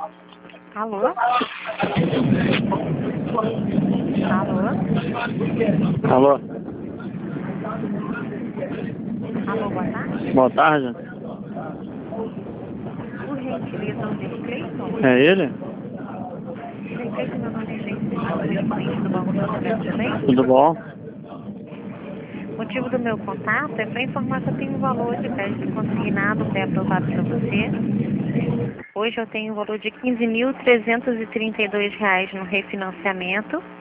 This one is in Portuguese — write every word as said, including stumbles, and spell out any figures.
Alô? Alô? Alô? Alô, boa tarde. Boa tarde. Por gentileza, onde é Cleiton? É ele? Oi, Cleiton, meu nome é Gleice, sou correspondente do Banco Santander, tudo bem? Tudo bom? O motivo do meu contato é para informar que eu tenho um valor de crédito consignado pré-aprovado para você. Hoje eu tenho um valor de quinze mil trezentos e trinta e dois reais no refinanciamento